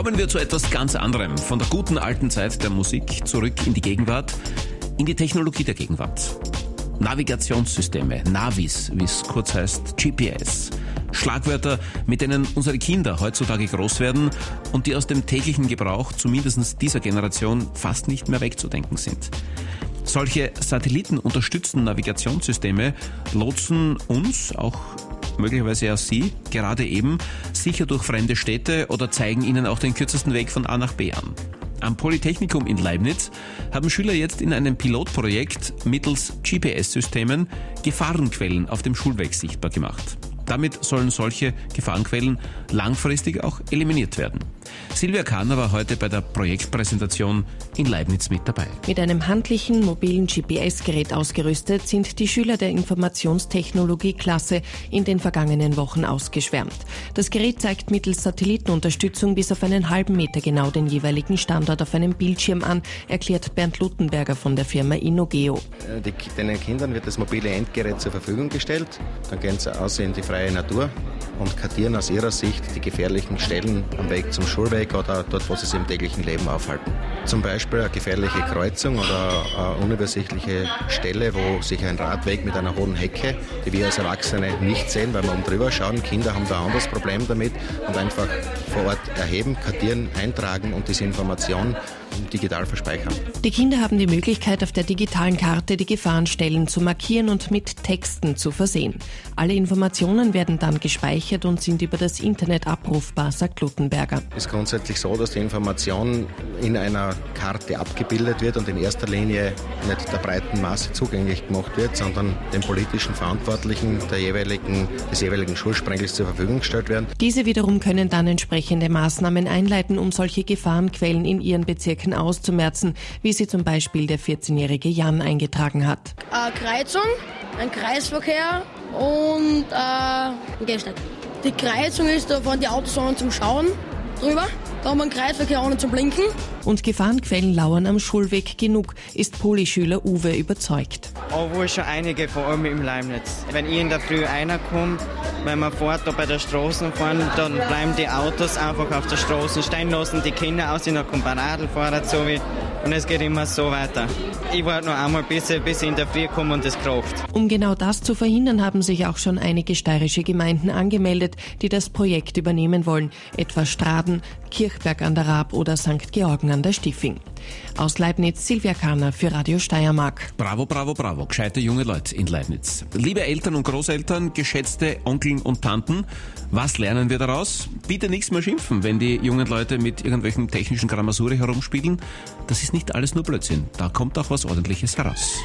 Kommen wir zu etwas ganz anderem. Von der guten alten Zeit der Musik zurück in die Gegenwart, in die Technologie der Gegenwart. Navigationssysteme, Navis, wie es kurz heißt, GPS. Schlagwörter, mit denen unsere Kinder heutzutage groß werden und die aus dem täglichen Gebrauch, zumindest dieser Generation, fast nicht mehr wegzudenken sind. Solche satellitenunterstützten Navigationssysteme lotsen uns, auch möglicherweise auch Sie, gerade eben sicher durch fremde Städte oder zeigen Ihnen auch den kürzesten Weg von A nach B an. Am Polytechnikum in Leibniz haben Schüler jetzt in einem Pilotprojekt mittels GPS-Systemen Gefahrenquellen auf dem Schulweg sichtbar gemacht. Damit sollen solche Gefahrenquellen langfristig auch eliminiert werden. Silvia Kahner war heute bei der Projektpräsentation in Leibniz mit dabei. Mit einem handlichen, mobilen GPS-Gerät ausgerüstet sind die Schüler der Informationstechnologie-Klasse in den vergangenen Wochen ausgeschwärmt. Das Gerät zeigt mittels Satellitenunterstützung bis auf einen halben Meter genau den jeweiligen Standort auf einem Bildschirm an, erklärt Bernd Luttenberger von der Firma InnoGeo. Den Kindern wird das mobile Endgerät zur Verfügung gestellt. Dann gehen sie aus in die freie Natur und kartieren aus ihrer Sicht die gefährlichen Stellen am Weg zum Schulweg oder dort, wo sie sich im täglichen Leben aufhalten. Zum Beispiel eine gefährliche Kreuzung oder eine unübersichtliche Stelle, wo sich ein Radweg mit einer hohen Hecke, die wir als Erwachsene nicht sehen, weil wir oben drüber schauen. Kinder haben da ein anderes Problem damit und einfach vor Ort erheben, kartieren, eintragen und diese Information digital verspeichern. Die Kinder haben die Möglichkeit, auf der digitalen Karte die Gefahrenstellen zu markieren und mit Texten zu versehen. Alle Informationen werden dann gespeichert und sind über das Internet abrufbar, sagt Luttenberger. Es ist grundsätzlich so, dass die Information in einer Karte abgebildet wird und in erster Linie nicht der breiten Masse zugänglich gemacht wird, sondern den politischen Verantwortlichen des jeweiligen Schulsprengels zur Verfügung gestellt werden. Diese wiederum können dann entsprechende Maßnahmen einleiten, um solche Gefahrenquellen in ihren Bezirken auszumerzen, wie sie zum Beispiel der 14-jährige Jan eingetragen hat. Eine Kreuzung, ein Kreisverkehr und ein Gehsteig. Die Kreuzung ist, da fahren die Autos zum Schauen drüber. Da haben wir einen Kreisverkehr ohne zu blinken. Und Gefahrenquellen lauern am Schulweg genug, ist Polyschüler Uwe überzeugt. Obwohl schon einige, vor allem im Leibniz. Wenn ich in der Früh reinkomme, wenn man fährt, da bei der Straße fahren, dann bleiben die Autos einfach auf der Straße stehen, lassen die Kinder aus, dann kommt ein Radlfahrer zu mir und es geht immer so weiter. Ich warte noch einmal, bis ich in der Früh komme und es kracht. Um genau das zu verhindern, haben sich auch schon einige steirische Gemeinden angemeldet, die das Projekt übernehmen wollen, etwa Straden, Kirchberg an der Raab oder St. Georgen an der Stiffing. Aus Leibniz, Silvia Kahner für Radio Steiermark. Bravo, bravo, bravo. Gescheite junge Leute in Leibniz. Liebe Eltern und Großeltern, geschätzte Onkeln und Tanten, was lernen wir daraus? Bitte nichts mehr schimpfen, wenn die jungen Leute mit irgendwelchen technischen Grammasuri herumspielen. Das ist nicht alles nur Blödsinn. Da kommt auch was Ordentliches heraus.